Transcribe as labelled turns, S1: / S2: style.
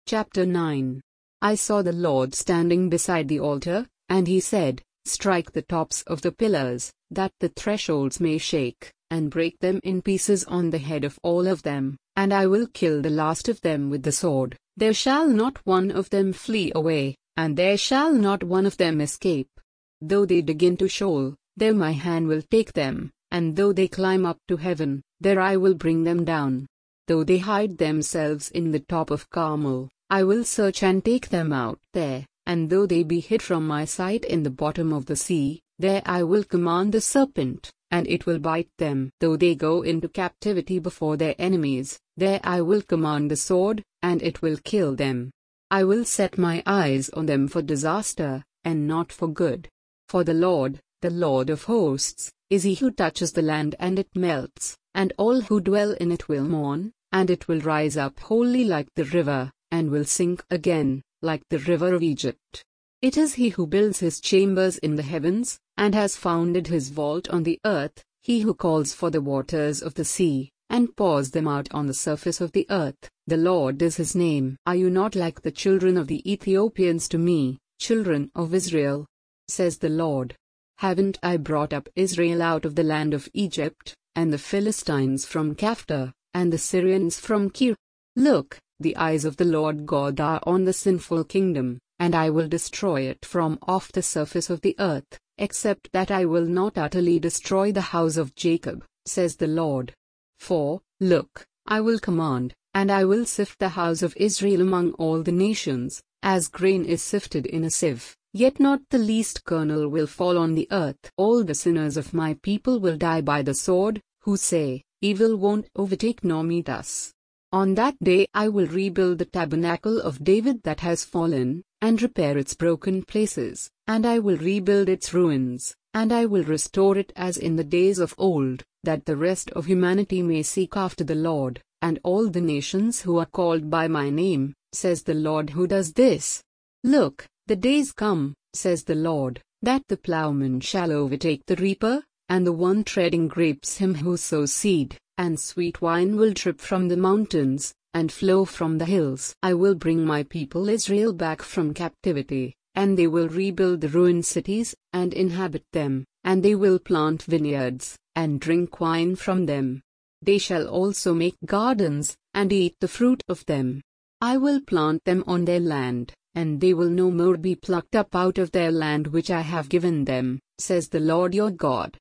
S1: Chapter 9. I saw the Lord standing beside the altar, and he said, "Strike the tops of the pillars, that the thresholds may shake, and break them in pieces on the head of all of them, and I will kill the last of them with the sword. There shall not one of them flee away, and there shall not one of them escape. Though they dig into Sheol, there my hand will take them, and though they climb up to heaven, there I will bring them down. Though they hide themselves in the top of Carmel, I will search and take them out there, and though they be hid from my sight in the bottom of the sea, there I will command the serpent, and it will bite them. Though they go into captivity before their enemies, there I will command the sword, and it will kill them. I will set my eyes on them for disaster, and not for good. For the Lord of hosts, is he who touches the land and it melts, and all who dwell in it will mourn, and it will rise up wholly like the river, and will sink again, like the river of Egypt. It is he who builds his chambers in the heavens, and has founded his vault on the earth, he who calls for the waters of the sea, and pours them out on the surface of the earth. The Lord is his name. Are you not like the children of the Ethiopians to me, children of Israel? Says the Lord. Haven't I brought up Israel out of the land of Egypt, and the Philistines from Caphtor, and the Syrians from Kir? Look, the eyes of the Lord God are on the sinful kingdom, and I will destroy it from off the surface of the earth, except that I will not utterly destroy the house of Jacob, says the Lord. For, look, I will command, and I will sift the house of Israel among all the nations, as grain is sifted in a sieve, yet not the least kernel will fall on the earth. All the sinners of my people will die by the sword, who say, "Evil won't overtake nor meet us." On that day I will rebuild the tabernacle of David that has fallen, and repair its broken places, and I will rebuild its ruins, and I will restore it as in the days of old, that the rest of humanity may seek after the Lord, and all the nations who are called by my name, says the Lord who does this. Look, the days come, says the Lord, that the plowman shall overtake the reaper, and the one treading grapes him who sows seed, and sweet wine will drip from the mountains, and flow from the hills. I will bring my people Israel back from captivity, and they will rebuild the ruined cities, and inhabit them, and they will plant vineyards, and drink wine from them. They shall also make gardens, and eat the fruit of them. I will plant them on their land, and they will no more be plucked up out of their land which I have given them, says the Lord your God.